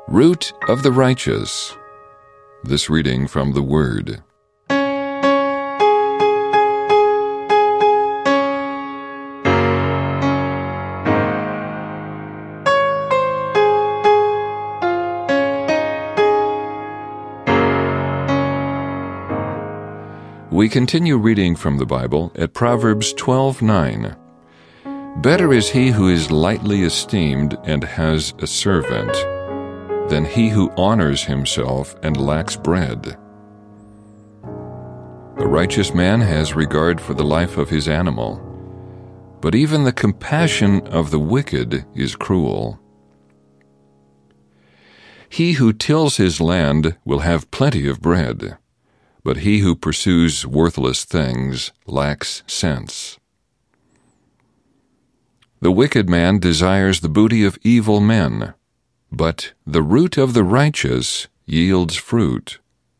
Root of the righteous. This reading from the Word. We continue reading from the Bible at Proverbs 12:9. Better is he who is lightly esteemed and has a servant than he who honors himself and lacks bread. A righteous man has regard for the life of his animal, but even the compassion of the wicked is cruel. He who tills his land will have plenty of bread, but he who pursues worthless things lacks sense. The wicked man desires the booty of evil men, but the root of the righteous yields fruit.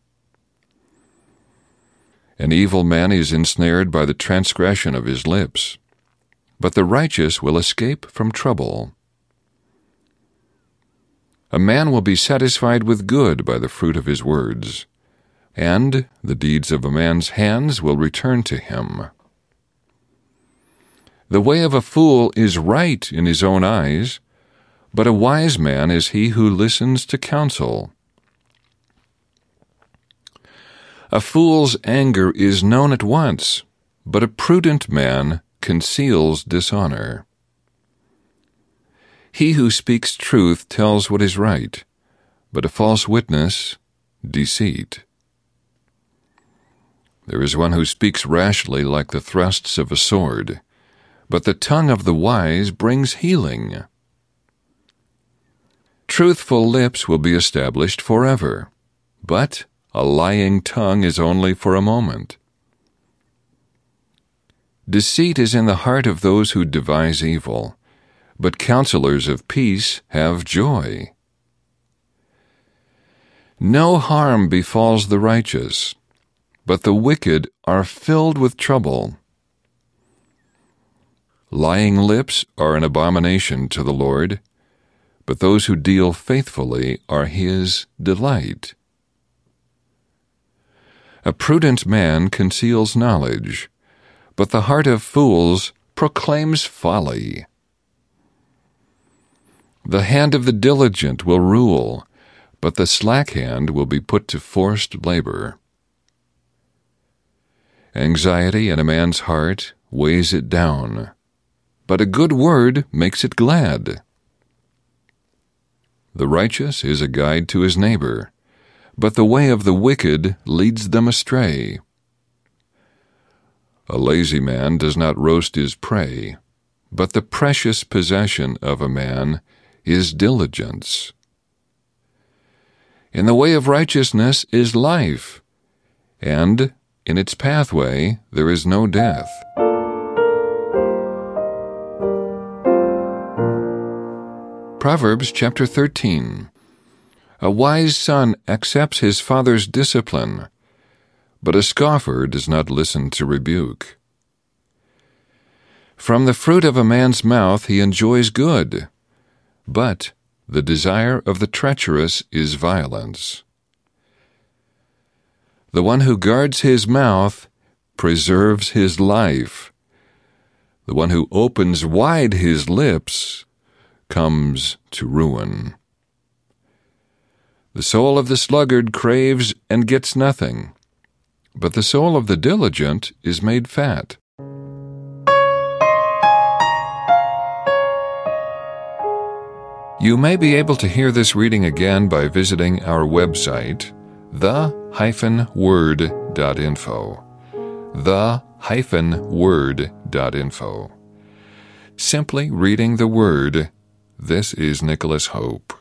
An evil man is ensnared by the transgression of his lips, but the righteous will escape from trouble. A man will be satisfied with good by the fruit of his words, and the deeds of a man's hands will return to him. The way of a fool is right in his own eyes, but a wise man is he who listens to counsel. A fool's anger is known at once, but a prudent man conceals dishonor. He who speaks truth tells what is right, but a false witness, deceit. There is one who speaks rashly like the thrusts of a sword, but the tongue of the wise brings healing. Truthful lips will be established forever, but a lying tongue is only for a moment. Deceit is in the heart of those who devise evil, but counselors of peace have joy. No harm befalls the righteous, but the wicked are filled with trouble. Lying lips are an abomination to the Lord, but those who deal faithfully are his delight. A prudent man conceals knowledge, but the heart of fools proclaims folly. The hand of the diligent will rule, but the slack hand will be put to forced labor. Anxiety in a man's heart weighs it down, but a good word makes it glad. The righteous is a guide to his neighbor, but the way of the wicked leads them astray. A lazy man does not roast his prey, but the precious possession of a man is diligence. In the way of righteousness is life, and in its pathway there is no death. Proverbs chapter 13. A wise son accepts his father's discipline, but a scoffer does not listen to rebuke. From the fruit of a man's mouth he enjoys good, but the desire of the treacherous is violence. The one who guards his mouth preserves his life. The one who opens wide his lips comes to ruin. The soul of the sluggard craves and gets nothing, but the soul of the diligent is made fat. You may be able to hear this reading again by visiting our website, the-word.info. the-word.info. Simply reading the Word. This is Nicholas Hope.